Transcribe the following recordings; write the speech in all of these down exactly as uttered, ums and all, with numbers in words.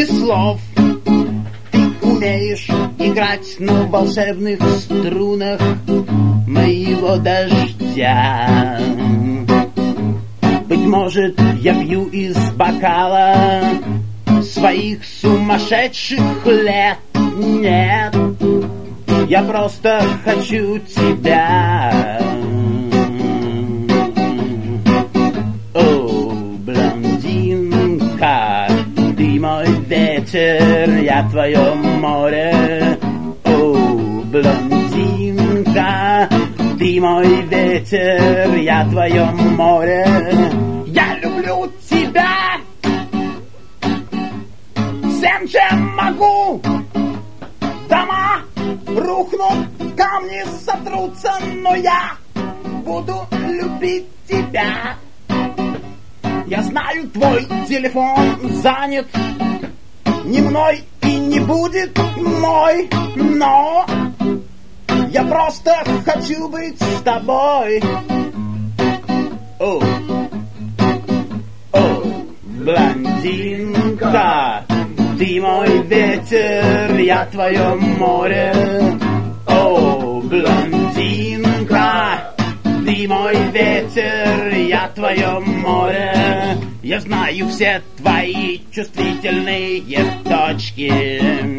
без слов. Ты умеешь играть на волшебных струнах моего дождя. Быть может, я пью из бокала своих сумасшедших лет. Нет, я просто хочу тебя. О, блондинка, ты мой ветер, я твое море. О, блондинка, ты мой ветер, я твое море. Я люблю тебя всем, чем могу. Дома рухнут, камни сотрутся, но я буду любить тебя. Я знаю, твой телефон занят не мной и не будет мой, но я просто хочу быть с тобой. О, о, блондинка, ты мой ветер, я твое море. О, блондинка, ты мой ветер, я твое море. Я знаю все твои чувствительные точки.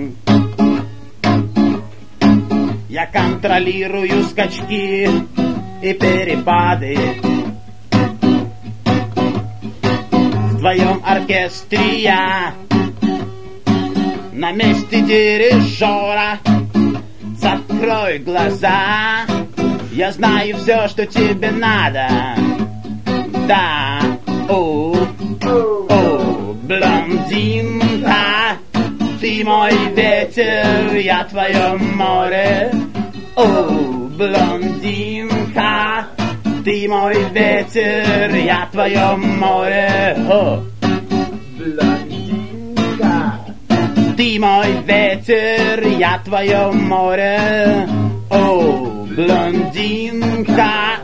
Я контролирую скачки и перепады в твоем оркестре. Я на месте дирижера. Закрой глаза, я знаю все, что тебе надо. Да, о, о, блондинка, ты мой ветер, я твое море. О, блондинка, ты мой ветер, я твое море. О, блондинка, ты мой ветер, я твое море. О, блондинка,